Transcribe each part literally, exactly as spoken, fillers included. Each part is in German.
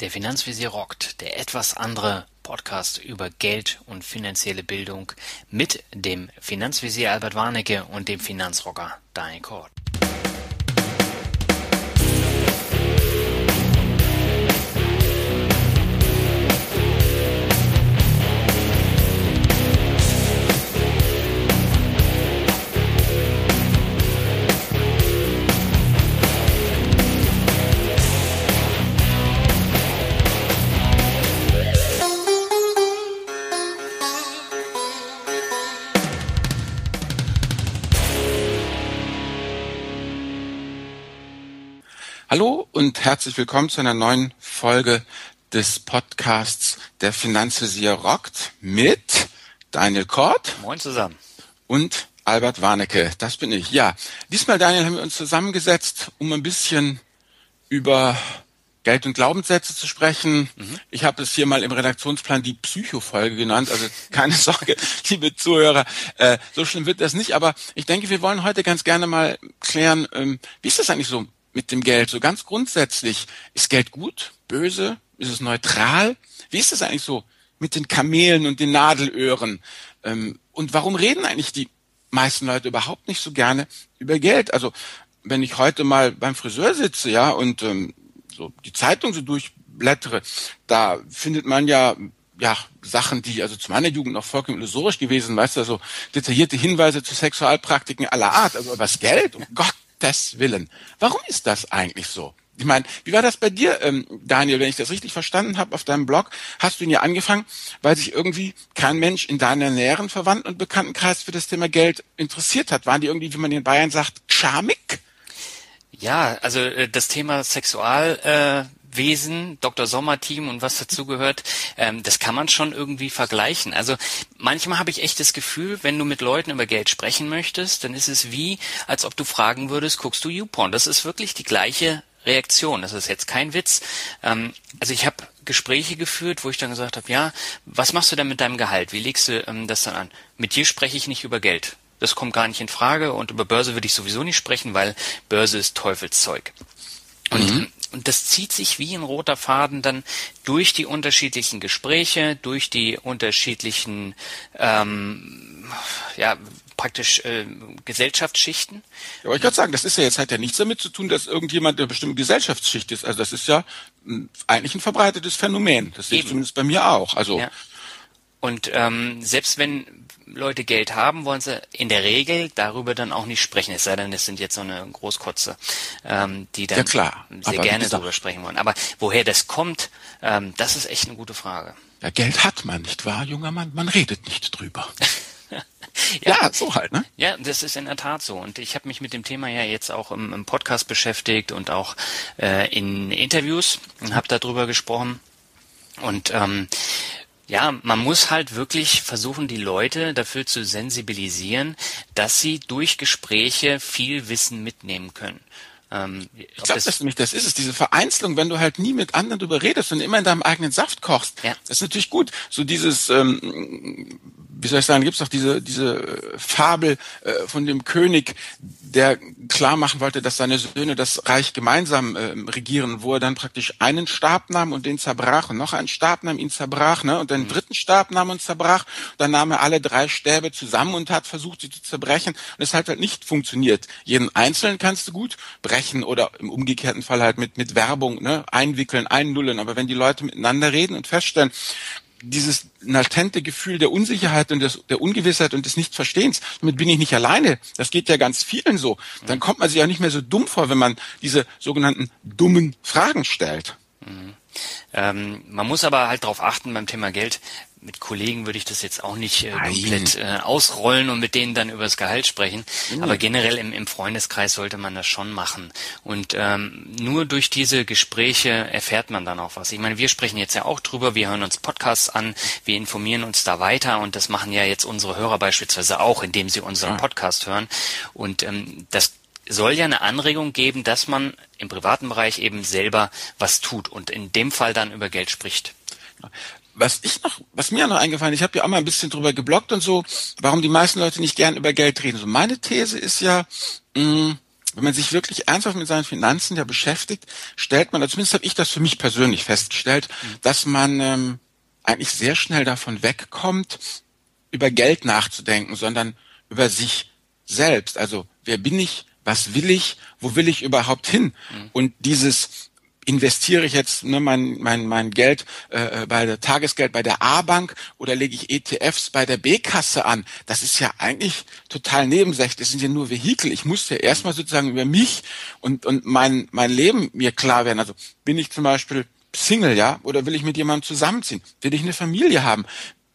Der Finanzvisier rockt, der etwas andere Podcast über Geld und finanzielle Bildung mit dem Finanzvisier Albert Warnecke und dem Finanzrocker Daniel Kort. Hallo und herzlich willkommen zu einer neuen Folge des Podcasts Der Finanzvisier rockt mit Daniel Kort. Moin zusammen. Und Albert Warnecke, das bin ich. Ja, diesmal, Daniel, haben wir uns zusammengesetzt, um ein bisschen über Geld und Glaubenssätze zu sprechen. Mhm. Ich habe es hier mal im Redaktionsplan die Psycho-Folge genannt, also keine Sorge, liebe Zuhörer, äh, so schlimm wird das nicht, aber ich denke, wir wollen heute ganz gerne mal klären, ähm, wie ist das eigentlich so mit dem Geld? So ganz grundsätzlich, ist Geld gut, böse, ist es neutral? Wie ist es eigentlich so mit den Kamelen und den Nadelöhren? Ähm, und warum reden eigentlich die meisten Leute überhaupt nicht so gerne über Geld? Also wenn ich heute mal beim Friseur sitze, ja, und ähm, so die Zeitung so durchblättere, da findet man ja ja Sachen, die also zu meiner Jugend noch vollkommen illusorisch gewesen, weißt du, also detaillierte Hinweise zu Sexualpraktiken aller Art, also was Geld, um Gottes Willen. Warum ist das eigentlich so? Ich meine, wie war das bei dir, ähm, Daniel, wenn ich das richtig verstanden habe, auf deinem Blog, hast du ihn ja angefangen, weil sich irgendwie kein Mensch in deiner näheren Verwandten- und Bekanntenkreis für das Thema Geld interessiert hat. Waren die irgendwie, wie man in Bayern sagt, schamig? Ja, also äh, das Thema Sexualwesen, äh, Wesen, Doktor Sommer-Team und was dazugehört, ähm, das kann man schon irgendwie vergleichen. Also manchmal habe ich echt das Gefühl, wenn du mit Leuten über Geld sprechen möchtest, dann ist es wie, als ob du fragen würdest, guckst du YouPorn? Das ist wirklich die gleiche Reaktion. Das ist jetzt kein Witz. Ähm, also ich habe Gespräche geführt, wo ich dann gesagt habe, ja, was machst du denn mit deinem Gehalt? Wie legst du ähm, das dann an? Mit dir spreche ich nicht über Geld. Das kommt gar nicht in Frage und über Börse würde ich sowieso nicht sprechen, weil Börse ist Teufelszeug. Und, mhm. und das zieht sich wie ein roter Faden dann durch die unterschiedlichen Gespräche, durch die unterschiedlichen, ähm, ja, praktisch äh, Gesellschaftsschichten. Ja, aber ich kann sagen, das ist ja jetzt halt ja nichts damit zu tun, dass irgendjemand eine bestimmte Gesellschaftsschicht ist. Also das ist ja m, eigentlich ein verbreitetes Phänomen. Das sehe ich zumindest bei mir auch. Also ja. Und ähm, selbst wenn Leute Geld haben, wollen sie in der Regel darüber dann auch nicht sprechen. Es sei denn, es sind jetzt so eine Großkotze, ähm, die dann ja, klar. sehr Aber gerne darüber sprechen wollen. Aber woher das kommt, ähm, das ist echt eine gute Frage. Ja, Geld hat man, nicht wahr, junger Mann? Man redet nicht drüber. ja, ja, so halt, ne? Ja, das ist in der Tat so. Und ich habe mich mit dem Thema ja jetzt auch im, im Podcast beschäftigt und auch äh, in Interviews und habe darüber gesprochen. Und ähm, ja, man muss halt wirklich versuchen, die Leute dafür zu sensibilisieren, dass sie durch Gespräche viel Wissen mitnehmen können. Ähm, ich glaube, das, das, das ist es, diese Vereinzelung, wenn du halt nie mit anderen drüber redest und immer in deinem eigenen Saft kochst. Ja. Das ist natürlich gut. So dieses, ähm, wie soll ich sagen, gibt es doch diese diese Fabel äh, von dem König, der klar machen wollte, dass seine Söhne das Reich gemeinsam äh, regieren, wo er dann praktisch einen Stab nahm und den zerbrach und noch einen Stab nahm, ihn zerbrach, ne, und den mhm. dritten Stab nahm und zerbrach. Dann nahm er alle drei Stäbe zusammen und hat versucht, sie zu zerbrechen. Und es hat halt nicht funktioniert. Jeden Einzelnen kannst du gut brechen oder im umgekehrten Fall halt mit mit Werbung, ne, einwickeln, einnullen. Aber wenn die Leute miteinander reden und feststellen, dieses latente Gefühl der Unsicherheit und des, der Ungewissheit und des Nichtverstehens, damit bin ich nicht alleine, das geht ja ganz vielen so, dann kommt man sich auch nicht mehr so dumm vor, wenn man diese sogenannten dummen Fragen stellt. Mhm. Ähm, man muss aber halt darauf achten beim Thema Geld. Mit Kollegen würde ich das jetzt auch nicht äh, komplett äh, ausrollen und mit denen dann über das Gehalt sprechen. Mhm. Aber generell im, im Freundeskreis sollte man das schon machen. Und ähm, nur durch diese Gespräche erfährt man dann auch was. Ich meine, wir sprechen jetzt ja auch drüber, wir hören uns Podcasts an, wir informieren uns da weiter und das machen ja jetzt unsere Hörer beispielsweise auch, indem sie unseren Podcast hören. Und ähm, das soll ja eine Anregung geben, dass man im privaten Bereich eben selber was tut und in dem Fall dann über Geld spricht. Was ich noch, was mir noch eingefallen ist, ich habe ja auch mal ein bisschen drüber gebloggt und so, warum die meisten Leute nicht gern über Geld reden. So meine These ist ja, mh, wenn man sich wirklich ernsthaft mit seinen Finanzen ja beschäftigt, stellt man, zumindest habe ich das für mich persönlich festgestellt, mhm. dass man ähm, eigentlich sehr schnell davon wegkommt, über Geld nachzudenken, sondern über sich selbst. Also wer bin ich, was will ich, wo will ich überhaupt hin? Mhm. Und dieses investiere ich jetzt ne, mein mein mein Geld äh, bei der Tagesgeld bei der A-Bank oder lege ich E T Fs bei der B-Kasse an? Das ist ja eigentlich total nebensächlich. Das sind ja nur Vehikel. Ich muss ja erstmal sozusagen über mich und und mein mein Leben mir klar werden. Also bin ich zum Beispiel Single, ja, oder will ich mit jemandem zusammenziehen? Will ich eine Familie haben?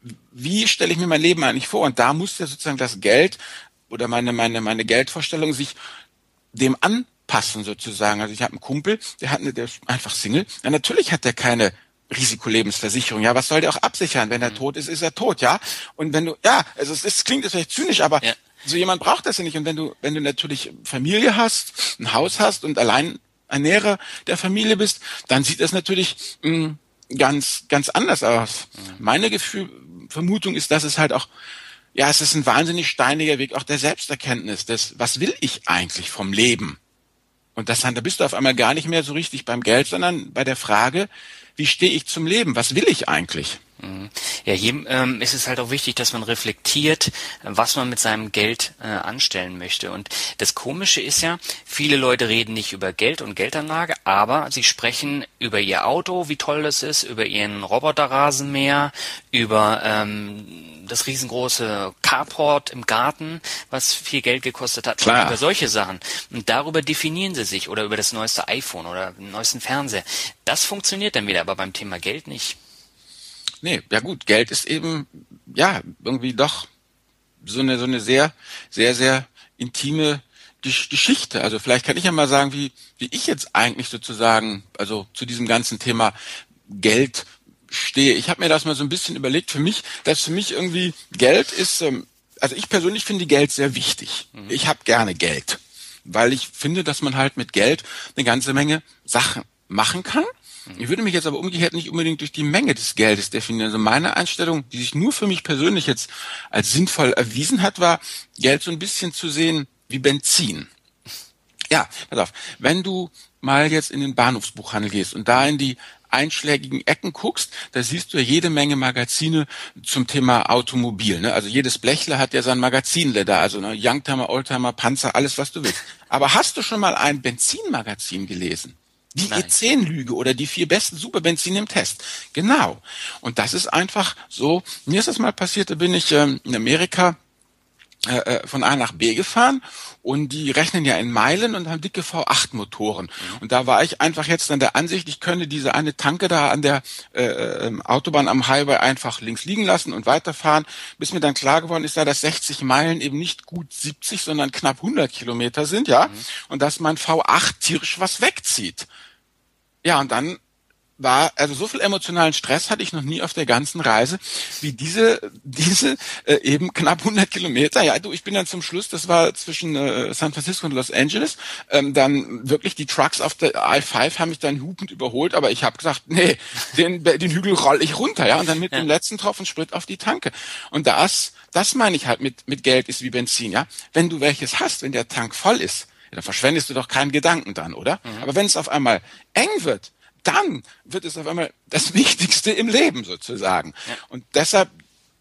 Wie stelle ich mir mein Leben eigentlich vor? Und da muss ja sozusagen das Geld oder meine meine meine Geldvorstellung sich dem an passen sozusagen. Also ich habe einen Kumpel, der hat eine, der ist einfach Single. Ja, natürlich hat der keine Risikolebensversicherung. Ja, was soll der auch absichern? Wenn er mhm. tot ist, ist er tot, ja. Und wenn du, ja, also es ist, klingt jetzt vielleicht zynisch, aber ja. so jemand braucht das ja nicht. Und wenn du, wenn du natürlich Familie hast, ein Haus hast und allein Ernährer der Familie bist, dann sieht das natürlich mh, ganz, ganz anders aus. Mhm. Meine Gefühl, Vermutung ist, dass es halt auch, ja, es ist ein wahnsinnig steiniger Weg auch der Selbsterkenntnis, des, was will ich eigentlich vom Leben? Und das, da bist du auf einmal gar nicht mehr so richtig beim Geld, sondern bei der Frage, wie stehe ich zum Leben? Was will ich eigentlich? Ja, hier ähm, ist es halt auch wichtig, dass man reflektiert, was man mit seinem Geld äh, anstellen möchte. Und das Komische ist ja, viele Leute reden nicht über Geld und Geldanlage, aber sie sprechen über ihr Auto, wie toll das ist, über ihren Roboterrasenmäher, über ähm, das riesengroße Carport im Garten, was viel Geld gekostet hat, Klar. über solche Sachen. Und darüber definieren sie sich oder über das neueste iPhone oder den neuesten Fernseher. Das funktioniert dann wieder, aber beim Thema Geld nicht. Nee, ja gut, Geld ist eben, ja, irgendwie doch so eine, so eine sehr, sehr, sehr intime Geschichte. Also vielleicht kann ich ja mal sagen, wie, wie ich jetzt eigentlich sozusagen, also zu diesem ganzen Thema Geld stehe. Ich habe mir das mal so ein bisschen überlegt, für mich, dass für mich irgendwie Geld ist, also ich persönlich finde Geld sehr wichtig. Mhm. Ich habe gerne Geld, weil ich finde, dass man halt mit Geld eine ganze Menge Sachen machen kann. Ich würde mich jetzt aber umgekehrt nicht unbedingt durch die Menge des Geldes definieren. Also meine Einstellung, die sich nur für mich persönlich jetzt als sinnvoll erwiesen hat, war, Geld so ein bisschen zu sehen wie Benzin. Ja, pass auf, wenn du mal jetzt in den Bahnhofsbuchhandel gehst und da in die einschlägigen Ecken guckst, da siehst du ja jede Menge Magazine zum Thema Automobil. Ne? Also jedes Blechle hat ja sein Magazinle da, also ne, Youngtimer, Oldtimer, Panzer, alles was du willst. Aber hast du schon mal ein Benzinmagazin gelesen? Die Nein. E zehn Lüge oder die vier besten Superbenzine im Test. Genau. Und das ist einfach so. Mir ist das mal passiert, da bin ich ähm, in Amerika äh, von A nach B gefahren und die rechnen ja in Meilen und haben dicke V acht Motoren. Mhm. Und da war ich einfach jetzt an der Ansicht, ich könne diese eine Tanke da an der äh, äh, Autobahn am Highway einfach links liegen lassen und weiterfahren, bis mir dann klar geworden ist, da dass sechzig Meilen eben nicht gut siebzig, sondern knapp hundert Kilometer sind, ja, mhm. und dass mein V acht tierisch was wegzieht. Ja, und dann war, also so viel emotionalen Stress hatte ich noch nie auf der ganzen Reise, wie diese, diese äh, eben knapp hundert Kilometer. Ja, du, ich bin dann zum Schluss, das war zwischen äh, San Francisco und Los Angeles, ähm, dann wirklich die Trucks auf der I fünf haben mich dann hupend überholt, aber ich habe gesagt, nee, den, den Hügel roll ich runter, ja, und dann mit ja. dem letzten Tropfen Sprit auf die Tanke. Und das, das meine ich halt mit, mit Geld ist wie Benzin, ja. Wenn du welches hast, wenn der Tank voll ist, ja, dann verschwendest du doch keinen Gedanken dann, oder? Mhm. Aber wenn es auf einmal eng wird, dann wird es auf einmal das Wichtigste im Leben sozusagen. Ja. Und deshalb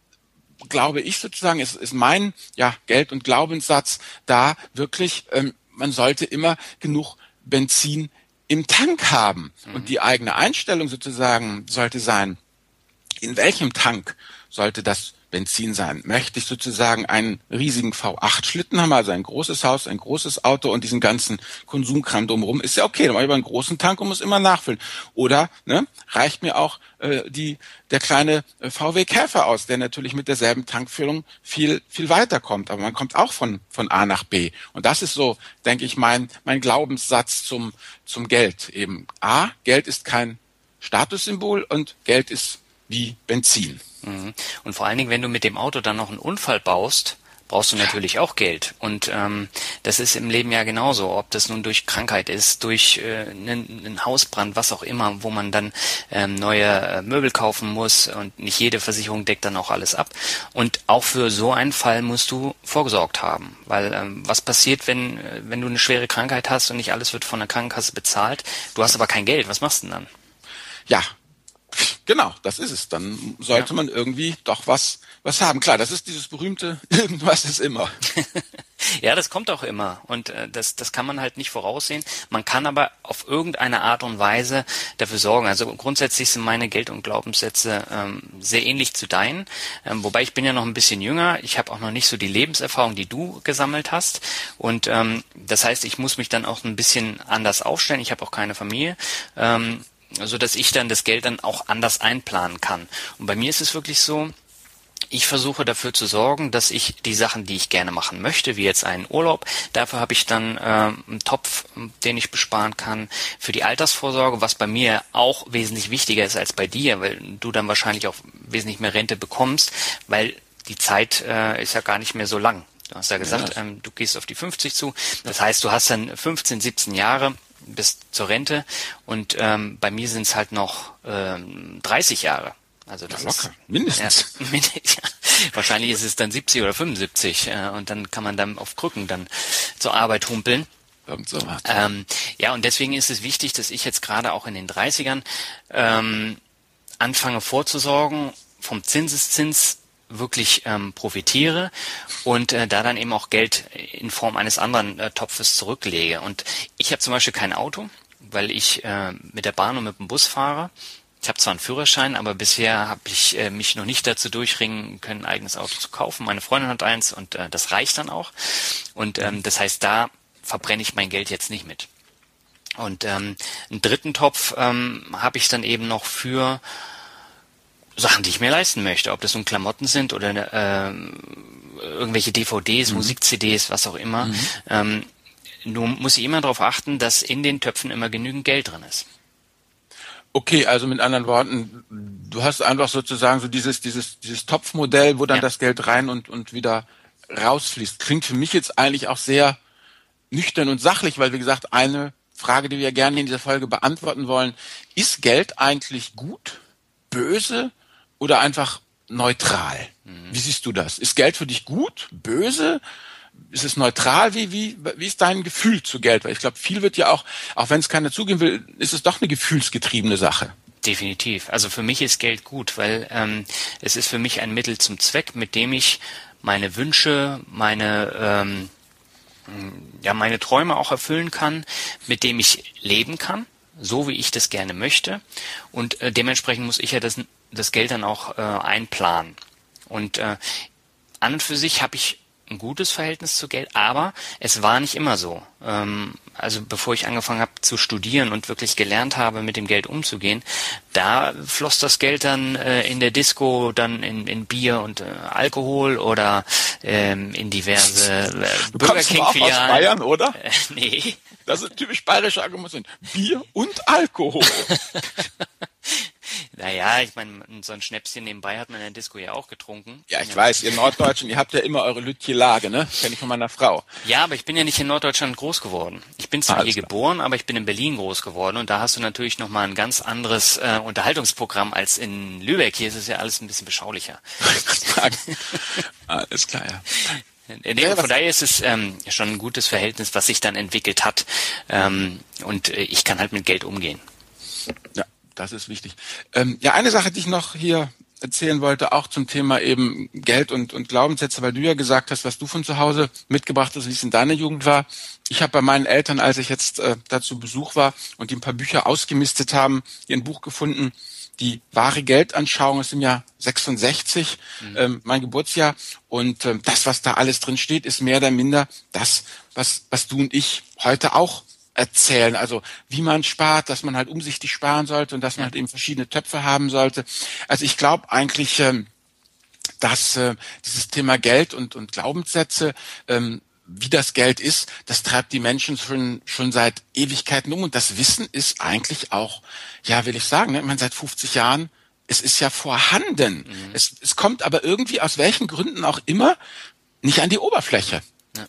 glaube ich sozusagen, es ist mein ja Geld- und Glaubenssatz da wirklich, ähm, man sollte immer genug Benzin im Tank haben. Mhm. Und die eigene Einstellung sozusagen sollte sein, in welchem Tank sollte das Benzin sein? Möchte ich sozusagen einen riesigen V acht Schlitten haben, also ein großes Haus, ein großes Auto und diesen ganzen Konsumkram drumherum, ist ja okay, dann mache ich über einen großen Tank und muss immer nachfüllen. Oder ne, reicht mir auch äh, die der kleine äh, V W Käfer aus, der natürlich mit derselben Tankfüllung viel viel weiterkommt, aber man kommt auch von von A nach B. Und das ist so, denke ich, mein mein Glaubenssatz zum zum Geld eben. A, Geld ist kein Statussymbol und Geld ist wie Benzin. Und vor allen Dingen, wenn du mit dem Auto dann noch einen Unfall baust, brauchst du natürlich auch Geld. Und ähm, das ist im Leben ja genauso, ob das nun durch Krankheit ist, durch äh, einen, einen Hausbrand, was auch immer, wo man dann ähm, neue äh, Möbel kaufen muss und nicht jede Versicherung deckt dann auch alles ab. Und auch für so einen Fall musst du vorgesorgt haben, weil ähm, was passiert, wenn äh, wenn du eine schwere Krankheit hast und nicht alles wird von der Krankenkasse bezahlt, du hast aber kein Geld, was machst du denn dann? Ja, genau, das ist es. Dann sollte ja. man irgendwie doch was was haben. Klar, das ist dieses berühmte irgendwas ist immer. Ja, das kommt auch immer und äh, das das kann man halt nicht voraussehen. Man kann aber auf irgendeine Art und Weise dafür sorgen. Also grundsätzlich sind meine Geld- und Glaubenssätze ähm, sehr ähnlich zu deinen, ähm, wobei ich bin ja noch ein bisschen jünger. Ich habe auch noch nicht so die Lebenserfahrung, die du gesammelt hast und ähm, das heißt, ich muss mich dann auch ein bisschen anders aufstellen. Ich habe auch keine Familie. Ähm, so dass ich dann das Geld dann auch anders einplanen kann. Und bei mir ist es wirklich so, ich versuche dafür zu sorgen, dass ich die Sachen, die ich gerne machen möchte, wie jetzt einen Urlaub, dafür habe ich dann äh, einen Topf, den ich besparen kann für die Altersvorsorge, was bei mir auch wesentlich wichtiger ist als bei dir, weil du dann wahrscheinlich auch wesentlich mehr Rente bekommst, weil die Zeit äh, ist ja gar nicht mehr so lang. Du hast ja gesagt, ja. ähm, du gehst auf die fünfzig zu. Das heißt, du hast dann fünfzehn, siebzehn Jahre bis zur Rente und ähm, bei mir sind es halt noch ähm, dreißig Jahre. Also das ja, locker, ist mindestens. Ja, ja, wahrscheinlich ist es dann siebzig oder fünfundsiebzig äh, und dann kann man dann auf Krücken dann zur Arbeit humpeln. So ähm, ja, und deswegen ist es wichtig, dass ich jetzt gerade auch in den dreißigern ähm, anfange vorzusorgen, vom Zinseszins wirklich ähm, profitiere und äh, da dann eben auch Geld in Form eines anderen äh, Topfes zurücklege. Und ich habe zum Beispiel kein Auto, weil ich äh, mit der Bahn und mit dem Bus fahre. Ich habe zwar einen Führerschein, aber bisher habe ich äh, mich noch nicht dazu durchringen können, ein eigenes Auto zu kaufen. Meine Freundin hat eins und äh, das reicht dann auch. Und ähm, das heißt, da verbrenne ich mein Geld jetzt nicht mit. Und ähm, einen dritten Topf ähm, habe ich dann eben noch für Sachen, die ich mir leisten möchte, ob das nun Klamotten sind oder äh, irgendwelche D V Ds, mhm. Musik-C Ds, was auch immer. Mhm. Ähm, nur muss ich immer darauf achten, dass in den Töpfen immer genügend Geld drin ist. Okay, also mit anderen Worten, du hast einfach sozusagen so dieses dieses dieses Topfmodell, wo dann ja. das Geld rein und und wieder rausfließt. Klingt für mich jetzt eigentlich auch sehr nüchtern und sachlich, weil wie gesagt, eine Frage, die wir gerne in dieser Folge beantworten wollen, ist Geld eigentlich gut, böse oder einfach neutral? Mhm. Wie siehst du das? Ist Geld für dich gut, böse? Ist es neutral? Wie, wie, wie ist dein Gefühl zu Geld? Weil ich glaube, viel wird ja auch, auch wenn es keiner zugeben will, ist es doch eine gefühlsgetriebene Sache. Definitiv. Also für mich ist Geld gut, weil ähm, es ist für mich ein Mittel zum Zweck, mit dem ich meine Wünsche, meine ähm, ja meine Träume auch erfüllen kann, mit dem ich leben kann, so wie ich das gerne möchte. Und äh, dementsprechend muss ich ja das, das Geld dann auch äh, einplanen. Und äh, an und für sich habe ich ein gutes Verhältnis zu Geld, aber es war nicht immer so. Ähm, also bevor ich angefangen habe zu studieren und wirklich gelernt habe, mit dem Geld umzugehen, da floss das Geld dann äh, in der Disco, dann in, in Bier und äh, Alkohol oder ähm, in diverse äh, Burger King Filialen. Aus Bayern, oder? Äh, nee. Das sind typisch bayerische Argumente. Bier und Alkohol. Naja, ich meine, so ein Schnäpschen nebenbei hat man in der Disco ja auch getrunken. Ja, ich ja. weiß, ihr Norddeutschen, ihr habt ja immer eure Lütje-Lage, ne? Kenn ich von meiner Frau. Ja, aber ich bin ja nicht in Norddeutschland groß geworden. Ich bin zwar Alles hier klar. geboren, aber ich bin in Berlin groß geworden und da hast du natürlich nochmal ein ganz anderes äh, Unterhaltungsprogramm als in Lübeck. Hier ist es ja alles ein bisschen beschaulicher. Alles klar, ja. Nee, ja, von daher ist es ähm, schon ein gutes Verhältnis, was sich dann entwickelt hat. Ähm, und äh, ich kann halt mit Geld umgehen. Ja. Das ist wichtig. Ähm, ja, eine Sache, die ich noch hier erzählen wollte, auch zum Thema eben Geld und, und Glaubenssätze, weil du ja gesagt hast, was du von zu Hause mitgebracht hast, wie es in deiner Jugend war. Ich habe bei meinen Eltern, als ich jetzt äh, da zu Besuch war und die ein paar Bücher ausgemistet haben, hier ein Buch gefunden, die wahre Geldanschauung ist im Jahr sechsundsechzig, mhm. ähm, mein Geburtsjahr. Und ähm, das, was da alles drin steht, ist mehr oder minder das, was, was du und ich heute auch erzählen, also wie man spart, dass man halt umsichtig sparen sollte und dass man halt eben verschiedene Töpfe haben sollte. Also ich glaube eigentlich, ähm, dass äh, dieses Thema Geld und, und Glaubenssätze, ähm, wie das Geld ist, das treibt die Menschen schon schon seit Ewigkeiten um und das Wissen ist eigentlich auch, ja, will ich sagen, ne, ich meine, seit fünfzig Jahren, es ist ja vorhanden. Mhm. Es, es kommt aber irgendwie, aus welchen Gründen auch immer, nicht an die Oberfläche. Ja.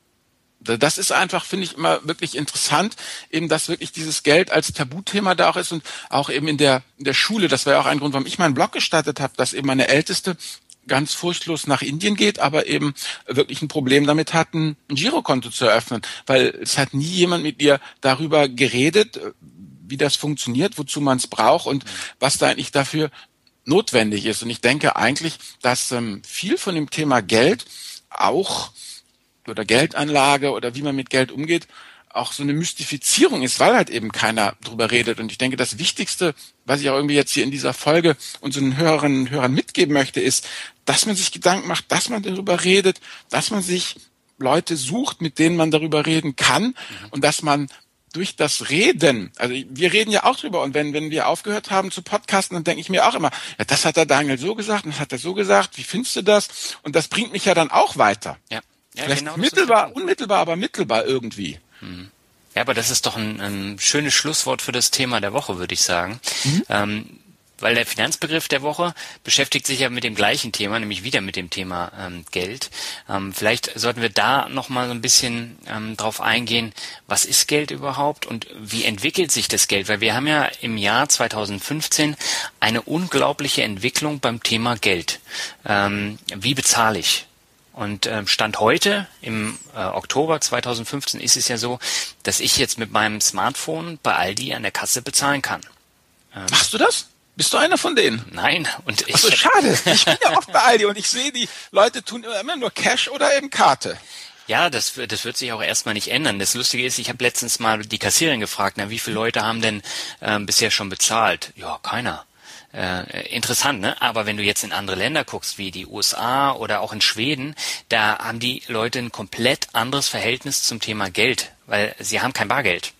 Das ist einfach, finde ich, immer wirklich interessant, eben, dass wirklich dieses Geld als Tabuthema da auch ist und auch eben in der, in der Schule. Das war ja auch ein Grund, warum ich meinen Blog gestartet habe, dass eben meine Älteste ganz furchtlos nach Indien geht, aber eben wirklich ein Problem damit hat, ein Girokonto zu eröffnen, weil es hat nie jemand mit ihr darüber geredet, wie das funktioniert, wozu man es braucht und was da eigentlich dafür notwendig ist. Und ich denke eigentlich, dass ähm, viel von dem Thema Geld auch oder Geldanlage oder wie man mit Geld umgeht, auch so eine Mystifizierung ist, weil halt eben keiner drüber redet. Und ich denke, das Wichtigste, was ich auch irgendwie jetzt hier in dieser Folge unseren Hörerinnen und Hörern mitgeben möchte, ist, dass man sich Gedanken macht, dass man darüber redet, dass man sich Leute sucht, mit denen man darüber reden kann mhm. und dass man durch das Reden, also wir reden ja auch drüber und wenn wenn wir aufgehört haben zu podcasten, dann denke ich mir auch immer, ja, das hat der Daniel so gesagt, das hat er so gesagt, wie findest du das? Und das bringt mich ja dann auch weiter. Ja. Ja, Vielleicht genau, mittelbar, unmittelbar, aber mittelbar irgendwie. Ja, aber das ist doch ein, ein schönes Schlusswort für das Thema der Woche, würde ich sagen. Mhm. Ähm, weil der Finanzbegriff der Woche beschäftigt sich ja mit dem gleichen Thema, nämlich wieder mit dem Thema ähm, Geld. Ähm, vielleicht sollten wir da nochmal so ein bisschen ähm, drauf eingehen, was ist Geld überhaupt und wie entwickelt sich das Geld? Weil wir haben ja im Jahr zweitausendfünfzehn eine unglaubliche Entwicklung beim Thema Geld. Ähm, wie bezahle ich? Und ähm, Stand heute, im äh, Oktober zweitausendfünfzehn, ist es ja so, dass ich jetzt mit meinem Smartphone bei Aldi an der Kasse bezahlen kann. Ähm, Machst du das? Bist du einer von denen? Nein. Und ich Ach so, schade. Ich bin ja oft bei Aldi und ich sehe, die Leute tun immer nur Cash oder eben Karte. Ja, das, das wird sich auch erstmal nicht ändern. Das Lustige ist, ich habe letztens mal die Kassiererin gefragt, na, wie viele Leute haben denn ähm, bisher schon bezahlt? Ja, keiner. Äh, interessant, ne? Aber wenn du jetzt in andere Länder guckst, wie die U S A oder auch in Schweden, da haben die Leute ein komplett anderes Verhältnis zum Thema Geld, weil sie haben kein Bargeld.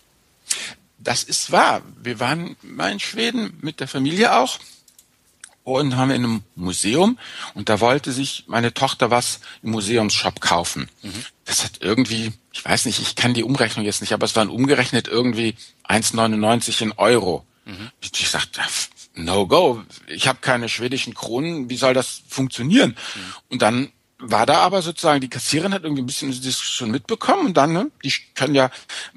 Das ist wahr. Wir waren mal in Schweden mit der Familie auch und haben in einem Museum und da wollte sich meine Tochter was im Museumsshop kaufen. Mhm. Das hat irgendwie, ich weiß nicht, ich kann die Umrechnung jetzt nicht, aber es waren umgerechnet irgendwie eins Komma neunundneunzig in Euro. Mhm. Ich sagte, no go, ich habe keine schwedischen Kronen, wie soll das funktionieren? Mhm. Und dann war da aber sozusagen, die Kassiererin hat irgendwie ein bisschen das schon mitbekommen und dann, ne, die können ja,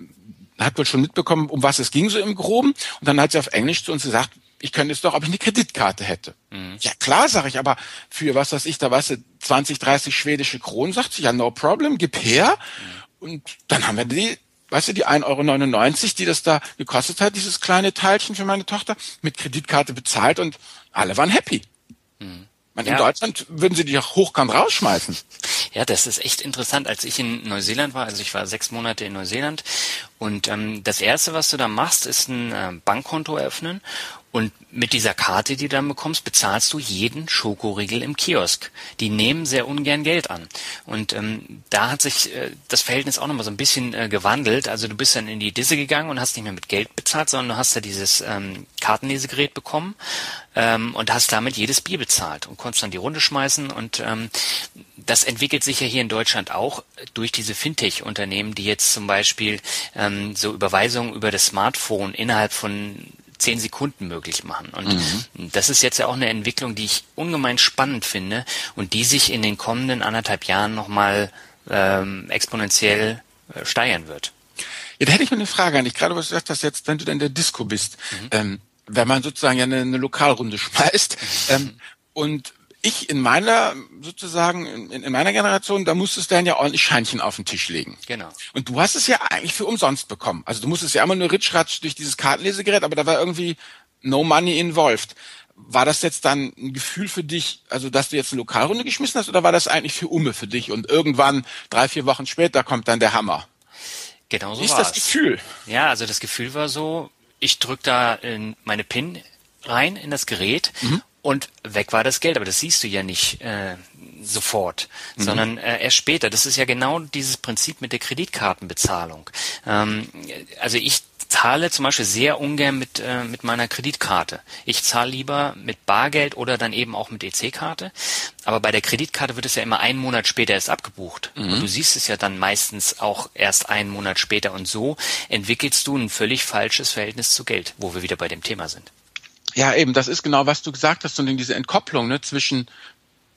hat wohl schon mitbekommen, um was es ging so im Groben und dann hat sie auf Englisch zu uns gesagt, ich könnte es doch, ob ich eine Kreditkarte hätte. Mhm. Ja klar, sage ich, aber für was weiß ich, da weißt du, zwanzig, dreißig schwedische Kronen, sagt sie, ja no problem, gib her. Mhm. Und dann haben wir die, weißt du, die ein Euro neunundneunzig, die das da gekostet hat, dieses kleine Teilchen für meine Tochter, mit Kreditkarte bezahlt und alle waren happy. Mhm. Man, in ja. Deutschland würden sie die auch hochkant rausschmeißen. Ja, das ist echt interessant. Als ich in Neuseeland war, also ich war sechs Monate in Neuseeland und ähm, das Erste, was du da machst, ist ein äh, Bankkonto eröffnen und mit dieser Karte, die du dann bekommst, bezahlst du jeden Schokoriegel im Kiosk. Die nehmen sehr ungern Geld an. Und ähm, da hat sich äh, das Verhältnis auch nochmal so ein bisschen äh, gewandelt. Also du bist dann in die Disse gegangen und hast nicht mehr mit Geld bezahlt, sondern du hast ja dieses ähm, Kartenlesegerät bekommen ähm, und hast damit jedes Bier bezahlt und konntest dann die Runde schmeißen. Und ähm, das entwickelt sich ja hier in Deutschland auch durch diese Fintech-Unternehmen, die jetzt zum Beispiel ähm, so Überweisungen über das Smartphone innerhalb von zehn Sekunden möglich machen. Und mhm. das ist jetzt ja auch eine Entwicklung, die ich ungemein spannend finde und die sich in den kommenden anderthalb Jahren nochmal ähm, exponentiell äh, steigern wird. Ja, da hätte ich mal eine Frage an dich. Gerade was du gesagt hast, jetzt, wenn du in der Disco bist, mhm. ähm, wenn man sozusagen ja eine, eine Lokalrunde schmeißt mhm. ähm, und ich in meiner, sozusagen, in, in meiner Generation, da musstest du dann ja ordentlich Scheinchen auf den Tisch legen. Genau. Und du hast es ja eigentlich für umsonst bekommen. Also du musstest ja immer nur ritschratsch durch dieses Kartenlesegerät, aber da war irgendwie no money involved. War das jetzt dann ein Gefühl für dich, also dass du jetzt eine Lokalrunde geschmissen hast, oder war das eigentlich für Umme für dich? Und irgendwann, drei, vier Wochen später, kommt dann der Hammer. Genau so Wie ist war's. das Gefühl? Ja, also das Gefühl war so, ich drück da in meine PIN rein in das Gerät, mhm. und weg war das Geld, aber das siehst du ja nicht äh, sofort, mhm. sondern äh, erst später. Das ist ja genau dieses Prinzip mit der Kreditkartenbezahlung. Ähm, also ich zahle zum Beispiel sehr ungern mit äh, mit meiner Kreditkarte. Ich zahle lieber mit Bargeld oder dann eben auch mit E C-Karte. Aber bei der Kreditkarte wird es ja immer einen Monat später erst abgebucht. Mhm. Und du siehst es ja dann meistens auch erst einen Monat später. Und so entwickelst du ein völlig falsches Verhältnis zu Geld, wo wir wieder bei dem Thema sind. Ja, eben, das ist genau, was du gesagt hast, und diese Entkopplung, ne, zwischen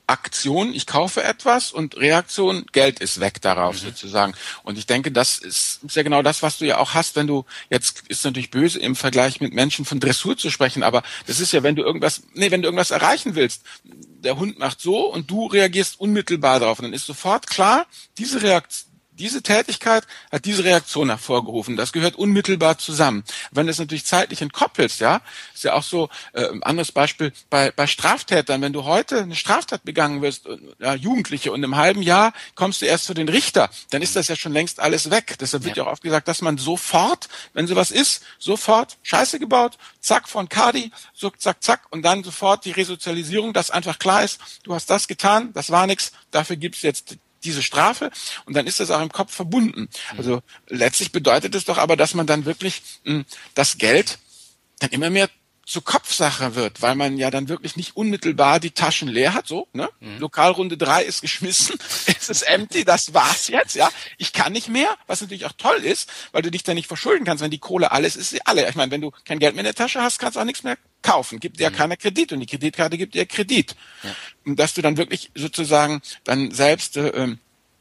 Aktion, ich kaufe etwas und Reaktion, Geld ist weg darauf Mhm. sozusagen. Und ich denke, das ist, ist ja genau das, was du ja auch hast, wenn du, jetzt ist natürlich böse im Vergleich mit Menschen von Dressur zu sprechen, aber das ist ja, wenn du irgendwas, nee, wenn du irgendwas erreichen willst, der Hund macht so und du reagierst unmittelbar darauf und dann ist sofort klar, diese Reaktion, diese Tätigkeit hat diese Reaktion hervorgerufen. Das gehört unmittelbar zusammen. Wenn du es natürlich zeitlich entkoppelst, ja, ist ja auch so, äh, ein anderes Beispiel bei, bei Straftätern. Wenn du heute eine Straftat begangen wirst, ja, Jugendliche, und im halben Jahr kommst du erst zu den Richter, dann ist das ja schon längst alles weg. Deshalb wird ja, ja auch oft gesagt, dass man sofort, wenn sowas ist, sofort Scheiße gebaut, zack, von Kadi, so, zack, zack, und dann sofort die Resozialisierung, dass einfach klar ist, du hast das getan, das war nichts, dafür gibt's jetzt diese Strafe, und dann ist das auch im Kopf verbunden. Also letztlich bedeutet es doch aber, dass man dann wirklich mh, das Geld dann immer mehr zur Kopfsache wird, weil man ja dann wirklich nicht unmittelbar die Taschen leer hat, so, ne? Mhm. Lokalrunde drei ist geschmissen, es ist empty, das war's jetzt, ja. Ich kann nicht mehr, was natürlich auch toll ist, weil du dich da nicht verschulden kannst, wenn die Kohle alles ist, sie alle. Ich meine, wenn du kein Geld mehr in der Tasche hast, kannst du auch nichts mehr kaufen, gibt dir ja mhm. keiner Kredit, und die Kreditkarte gibt dir Kredit. Ja. Und dass du dann wirklich sozusagen dann selbst äh,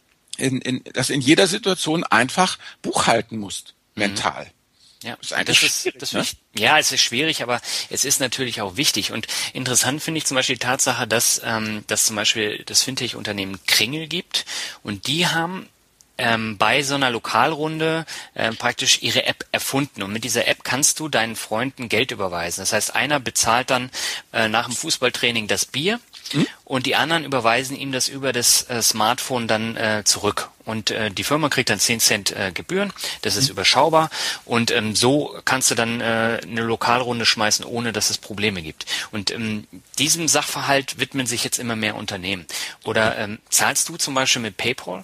in, in, das in jeder Situation einfach buchhalten musst, mhm. mental. Ja, das ist, das ist, das ne? ich, ja, es ist schwierig, aber es ist natürlich auch wichtig. Und interessant finde ich zum Beispiel die Tatsache, dass ähm, dass zum Beispiel das Fintech-Unternehmen Kringel gibt, und die haben ähm, bei so einer Lokalrunde äh, praktisch ihre App erfunden, und mit dieser App kannst du deinen Freunden Geld überweisen. Das heißt, einer bezahlt dann äh, nach dem Fußballtraining das Bier, hm? und die anderen überweisen ihm das über das äh, Smartphone dann äh, zurück. Und äh, die Firma kriegt dann zehn Cent äh, Gebühren, das ist mhm. überschaubar, und ähm, so kannst du dann äh, eine Lokalrunde schmeißen, ohne dass es Probleme gibt. Und ähm, diesem Sachverhalt widmen sich jetzt immer mehr Unternehmen. Oder ähm, zahlst du zum Beispiel mit PayPal?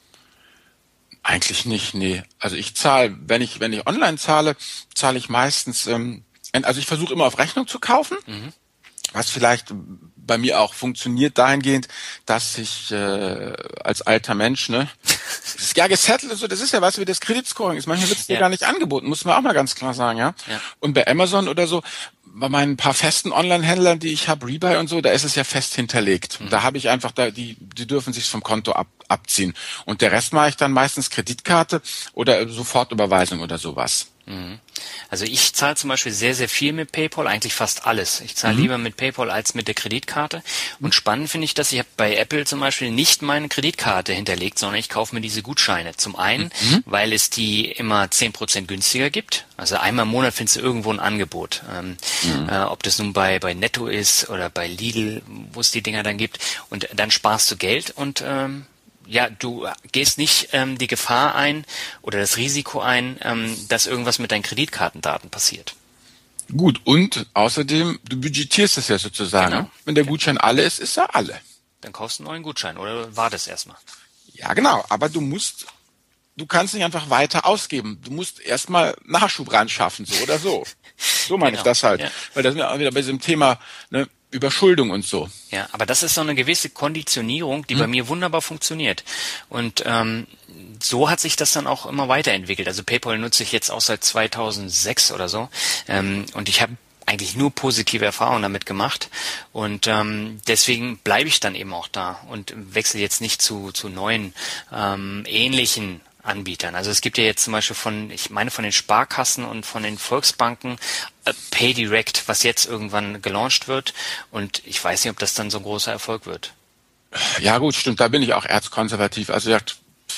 Eigentlich nicht, nee. Also ich zahle, wenn ich wenn ich online zahle, zahle ich meistens, ähm, also ich versuche immer auf Rechnung zu kaufen, mhm. was vielleicht bei mir auch funktioniert dahingehend, dass ich äh, als alter Mensch, ne, das ist ja gesettelt, so, das ist ja was wie das Kreditscoring ist. Manchmal wird es dir ja gar nicht angeboten, muss man auch mal ganz klar sagen, ja? ja. Und bei Amazon oder so, bei meinen paar festen Online-Händlern, die ich habe, Rebuy und so, da ist es ja fest hinterlegt. Mhm. Da habe ich einfach, da die die dürfen sich's vom Konto ab, abziehen. Und der Rest mache ich dann meistens Kreditkarte oder Sofortüberweisung oder sowas. Also ich zahle zum Beispiel sehr, sehr viel mit PayPal, eigentlich fast alles. Ich zahle mhm. lieber mit PayPal als mit der Kreditkarte. Und spannend finde ich, dass ich habe bei Apple zum Beispiel nicht meine Kreditkarte hinterlegt, sondern ich kaufe mir diese Gutscheine. Zum einen, mhm. weil es die immer zehn Prozent günstiger gibt. Also einmal im Monat findest du irgendwo ein Angebot. Ähm, mhm. äh, ob das nun bei, bei Netto ist oder bei Lidl, wo es die Dinger dann gibt. Und dann sparst du Geld und ähm, ja, du gehst nicht ähm, die Gefahr ein oder das Risiko ein, ähm, dass irgendwas mit deinen Kreditkartendaten passiert. Gut, und außerdem, du budgetierst es ja sozusagen. Genau. Wenn der Gutschein alle ist, ist er alle. Dann kaufst du einen neuen Gutschein oder wartest erstmal. Ja, genau, aber du musst, du kannst nicht einfach weiter ausgeben. Du musst erstmal Nachschub ran schaffen, so oder so. So meine genau. ich das halt. Ja. Weil das sind wir auch wieder bei diesem Thema, ne, Überschuldung und so. Ja, aber das ist so eine gewisse Konditionierung, die hm. bei mir wunderbar funktioniert. Und ähm, so hat sich das dann auch immer weiterentwickelt. Also PayPal nutze ich jetzt auch seit zweitausendsechs oder so. Ähm, und ich habe eigentlich nur positive Erfahrungen damit gemacht. Und ähm, deswegen bleibe ich dann eben auch da und wechsle jetzt nicht zu, zu neuen, ähm, ähnlichen Anbietern. Also es gibt ja jetzt zum Beispiel von, ich meine von den Sparkassen und von den Volksbanken äh, PayDirect, was jetzt irgendwann gelauncht wird, und ich weiß nicht, ob das dann so ein großer Erfolg wird. Ja gut, stimmt, da bin ich auch erzkonservativ. Also ja,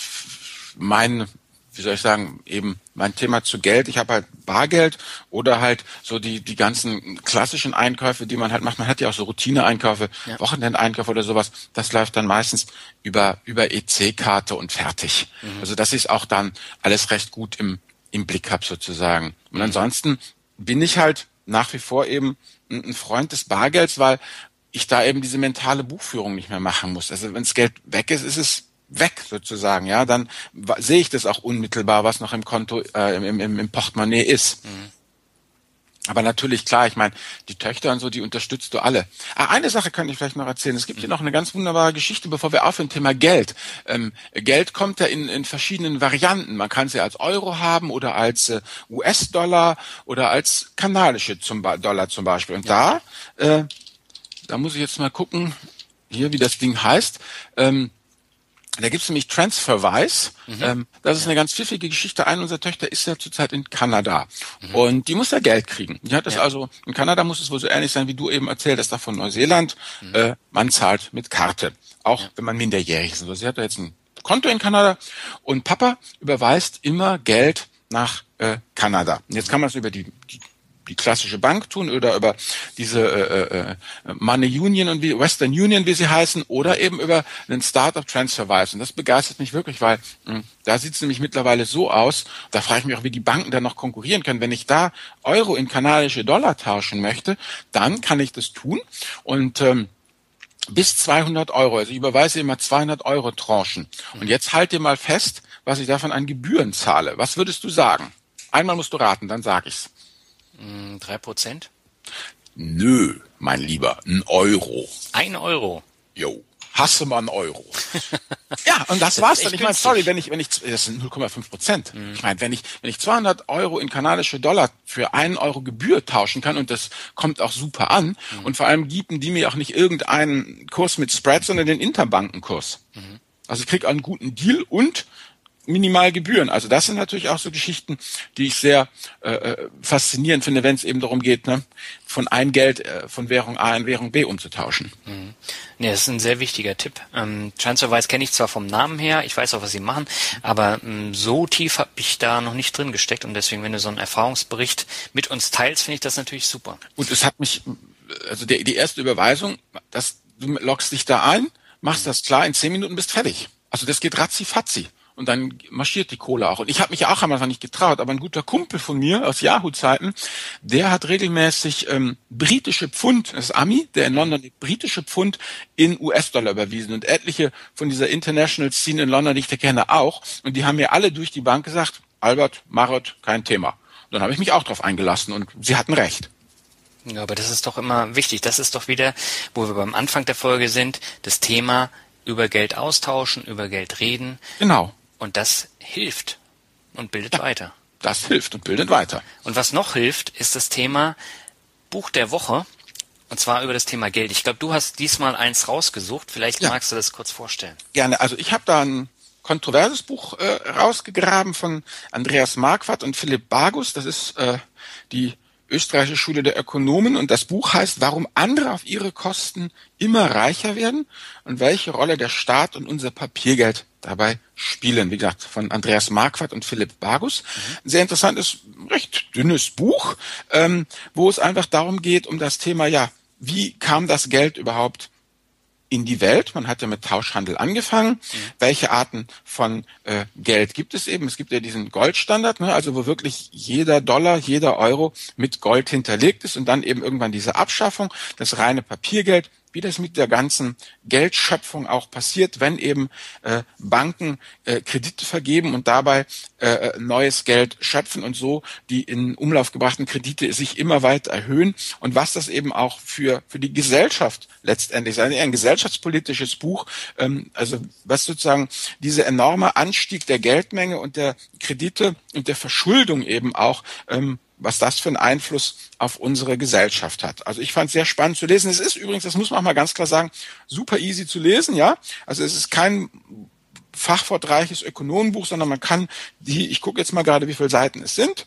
mein, wie soll ich sagen, eben mein Thema zu Geld, ich habe halt Bargeld oder halt so die die ganzen klassischen Einkäufe, die man halt macht. Man hat ja auch so Routine-Einkäufe, ja. Wochenendeinkäufe oder sowas. Das läuft dann meistens über über E C-Karte und fertig. Mhm. Also das ist auch dann alles recht gut im im Blick hab sozusagen. Und mhm. ansonsten bin ich halt nach wie vor eben ein Freund des Bargelds, weil ich da eben diese mentale Buchführung nicht mehr machen muss. Also wenn das Geld weg ist, ist es weg sozusagen, ja, dann w- sehe ich das auch unmittelbar, was noch im Konto, äh, im, im, im Portemonnaie ist. Mhm. Aber natürlich, klar, ich meine, die Töchter und so, die unterstützt du alle. Ah, eine Sache könnte ich vielleicht noch erzählen. Es gibt hier noch eine ganz wunderbare Geschichte, bevor wir aufhören, Thema Geld. Ähm, Geld kommt ja in, in verschiedenen Varianten. Man kann es ja als Euro haben oder als äh, U S-Dollar oder als kanadische zum ba- Dollar zum Beispiel. Und ja. da, äh, da muss ich jetzt mal gucken, hier, wie das Ding heißt. Ähm, Da gibt's nämlich TransferWise. Mhm. Ähm, das ist ja. eine ganz pfiffige Geschichte. Eine unserer Töchter ist ja zurzeit in Kanada. Mhm. Und die muss ja Geld kriegen. Die hat das ja. also, in Kanada muss es wohl so ähnlich sein, wie du eben erzählt hast, da von Neuseeland. Mhm. Äh, man zahlt mit Karte. Auch ja. wenn man minderjährig ist. Also sie hat da jetzt ein Konto in Kanada. Und Papa überweist immer Geld nach äh, Kanada. Und jetzt kann man es über die, die die klassische Bank tun oder über diese äh, äh, Money Union und wie Western Union, wie sie heißen, oder eben über einen Startup TransferWise. Und das begeistert mich wirklich, weil mh, da sieht es nämlich mittlerweile so aus, da frage ich mich auch, wie die Banken da noch konkurrieren können. Wenn ich da Euro in kanadische Dollar tauschen möchte, dann kann ich das tun und ähm, bis zweihundert Euro. Also ich überweise immer zweihundert Euro Tranchen. Und jetzt halt dir mal fest, was ich davon an Gebühren zahle. Was würdest du sagen? Einmal musst du raten, dann sag ich's. Drei Prozent? Nö, mein Lieber, ein Euro. Ein Euro? Jo, hasse mal einen Euro. Ja, und das, das war's dann. Ich meine, sorry, wenn ich, wenn ich, das sind null Komma fünf Prozent. Mhm. Ich meine, wenn ich, wenn ich zweihundert Euro in kanadische Dollar für einen Euro Gebühr tauschen kann und das kommt auch super an mhm. und vor allem bieten die mir auch nicht irgendeinen Kurs mit Spread, sondern den Interbankenkurs. Mhm. Also ich krieg einen guten Deal und minimal Gebühren. Also das sind natürlich auch so Geschichten, die ich sehr äh, faszinierend finde, wenn es eben darum geht, ne, von einem Geld äh, von Währung A in Währung B umzutauschen. Mhm. Ja, das ist ein sehr wichtiger Tipp. Ähm, TransferWise kenne ich zwar vom Namen her, ich weiß auch, was sie machen, aber ähm, so tief habe ich da noch nicht drin gesteckt und deswegen, wenn du so einen Erfahrungsbericht mit uns teilst, finde ich das natürlich super. Und es hat mich, also die, die erste Überweisung, das, du loggst dich da ein, machst mhm. das klar, in zehn Minuten bist fertig. Also das geht ratzi-fatzi. Und dann marschiert die Kohle auch. Und ich habe mich ja auch am Anfang nicht getraut, aber ein guter Kumpel von mir aus Yahoo-Zeiten, der hat regelmäßig ähm, britische Pfund, das ist Ami, der in London britische Pfund in U S-Dollar überwiesen. Und etliche von dieser International Scene in London, die ich da kenne, auch. Und die haben mir alle durch die Bank gesagt, Albert, Marot, kein Thema. Und dann habe ich mich auch drauf eingelassen und sie hatten recht. Ja, aber das ist doch immer wichtig. Das ist doch wieder, wo wir beim Anfang der Folge sind, das Thema über Geld austauschen, über Geld reden. Genau. Und das hilft und bildet ja, weiter. Das hilft und bildet weiter. Und was noch hilft, ist das Thema Buch der Woche. Und zwar über das Thema Geld. Ich glaube, du hast diesmal eins rausgesucht. Vielleicht ja. magst du das kurz vorstellen. Gerne. Also ich habe da ein kontroverses Buch äh, rausgegraben von Andreas Marquardt und Philipp Bagus. Das ist äh, die österreichische Schule der Ökonomen. Und das Buch heißt, warum andere auf ihre Kosten immer reicher werden und welche Rolle der Staat und unser Papiergeld dabei spielen. Wie gesagt, von Andreas Marquardt und Philipp Bagus. Mhm. Ein sehr interessantes, recht dünnes Buch, ähm, wo es einfach darum geht, um das Thema, ja, wie kam das Geld überhaupt in die Welt? Man hat ja mit Tauschhandel angefangen. Mhm. Welche Arten von äh, Geld gibt es eben? Es gibt ja diesen Goldstandard, ne, also wo wirklich jeder Dollar, jeder Euro mit Gold hinterlegt ist und dann eben irgendwann diese Abschaffung, das reine Papiergeld, wie das mit der ganzen Geldschöpfung auch passiert, wenn eben äh, Banken äh, Kredite vergeben und dabei äh, neues Geld schöpfen und so die in Umlauf gebrachten Kredite sich immer weiter erhöhen und was das eben auch für für die Gesellschaft letztendlich ist. Ein gesellschaftspolitisches Buch, ähm, also was sozusagen dieser enorme Anstieg der Geldmenge und der Kredite und der Verschuldung eben auch ähm, was das für einen Einfluss auf unsere Gesellschaft hat. Also ich fand es sehr spannend zu lesen. Es ist übrigens, das muss man auch mal ganz klar sagen, super easy zu lesen, ja. Also es ist kein fachwortreiches Ökonomenbuch, sondern man kann die, ich gucke jetzt mal gerade, wie viele Seiten es sind.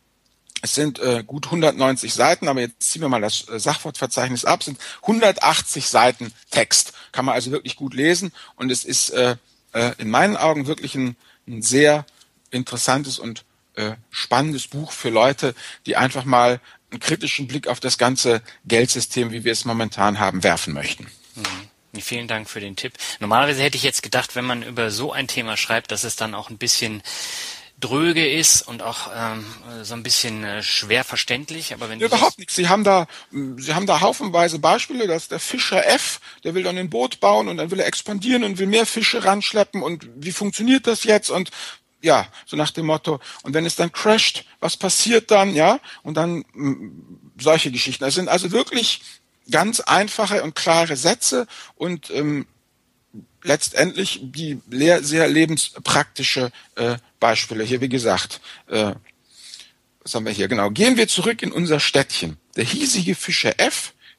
Es sind äh, gut hundertneunzig Seiten, aber jetzt ziehen wir mal das äh, Sachwortverzeichnis ab, es sind hundertachtzig Seiten Text. Kann man also wirklich gut lesen und es ist äh, äh, in meinen Augen wirklich ein, ein sehr interessantes und Äh, spannendes Buch für Leute, die einfach mal einen kritischen Blick auf das ganze Geldsystem, wie wir es momentan haben, werfen möchten. Mhm. Vielen Dank für den Tipp. Normalerweise hätte ich jetzt gedacht, wenn man über so ein Thema schreibt, dass es dann auch ein bisschen dröge ist und auch ähm, so ein bisschen äh, schwer verständlich. Aber wenn ja, überhaupt nichts. Sie haben da, Sie haben da haufenweise Beispiele. Das ist der Fischer F, der will dann ein Boot bauen und dann will er expandieren und will mehr Fische ranschleppen und wie funktioniert das jetzt und ja, so nach dem Motto, und wenn es dann crasht, was passiert dann, ja? Und dann mh, solche Geschichten. Das sind also wirklich ganz einfache und klare Sätze und ähm, letztendlich die le- sehr lebenspraktische äh, Beispiele. Hier, wie gesagt, äh, was haben wir hier? Genau. Gehen wir zurück in unser Städtchen. Der hiesige Fischer F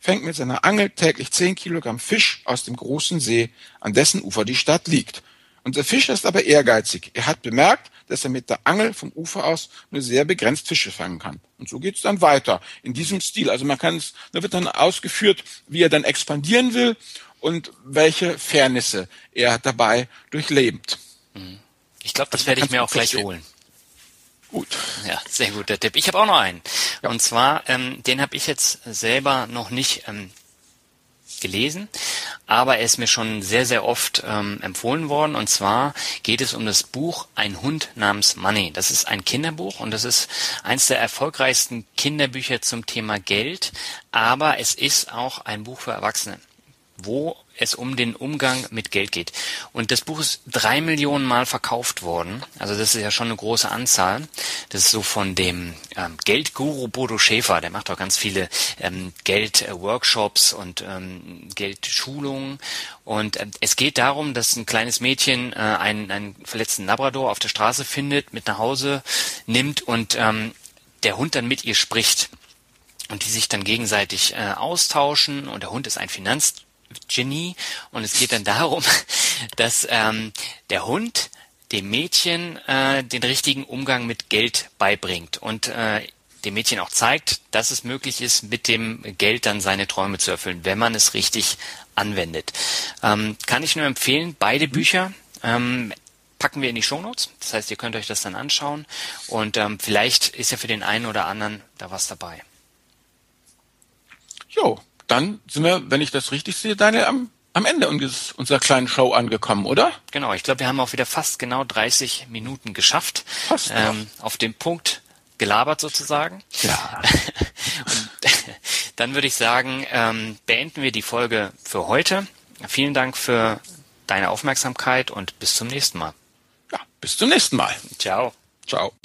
fängt mit seiner Angel täglich zehn Kilogramm Fisch aus dem großen See, an dessen Ufer die Stadt liegt. Unser Fischer ist aber ehrgeizig. Er hat bemerkt, dass er mit der Angel vom Ufer aus nur sehr begrenzt Fische fangen kann. Und so geht es dann weiter in diesem Stil. Also man kann es, da wird dann ausgeführt, wie er dann expandieren will und welche Fairnisse er dabei durchlebt. Ich glaube, das werde ich mir auch gleich holen. Gut. Ja, sehr guter Tipp. Ich habe auch noch einen. Ja. Und zwar, ähm, den habe ich jetzt selber noch nicht ähm, gelesen, aber er ist mir schon sehr, sehr oft ähm, empfohlen worden. Und zwar geht es um das Buch Ein Hund namens Money. Das ist ein Kinderbuch und das ist eins der erfolgreichsten Kinderbücher zum Thema Geld, aber es ist auch ein Buch für Erwachsene, wo es um den Umgang mit Geld geht. Und das Buch ist drei Millionen Mal verkauft worden. Also das ist ja schon eine große Anzahl. Das ist so von dem ähm, Geldguru Bodo Schäfer. Der macht auch ganz viele ähm, Geldworkshops und ähm, Geldschulungen. Und äh, es geht darum, dass ein kleines Mädchen äh, einen, einen verletzten Labrador auf der Straße findet, mit nach Hause nimmt und ähm, der Hund dann mit ihr spricht. Und die sich dann gegenseitig äh, austauschen. Und der Hund ist ein Finanz Genie und es geht dann darum, dass ähm, der Hund dem Mädchen äh, den richtigen Umgang mit Geld beibringt und äh, dem Mädchen auch zeigt, dass es möglich ist, mit dem Geld dann seine Träume zu erfüllen, wenn man es richtig anwendet. Ähm, kann ich nur empfehlen, beide Bücher ähm, packen wir in die Shownotes. Das heißt, ihr könnt euch das dann anschauen und ähm, vielleicht ist ja für den einen oder anderen da was dabei. Jo. Dann sind wir, wenn ich das richtig sehe, Daniel, am, am Ende unserer kleinen Show angekommen, oder? Genau, ich glaube, wir haben auch wieder fast genau dreißig Minuten geschafft. Fast ähm, auf dem Punkt gelabert sozusagen. Ja. Und dann würde ich sagen, ähm, beenden wir die Folge für heute. Vielen Dank für deine Aufmerksamkeit und bis zum nächsten Mal. Ja, bis zum nächsten Mal. Ciao. Ciao.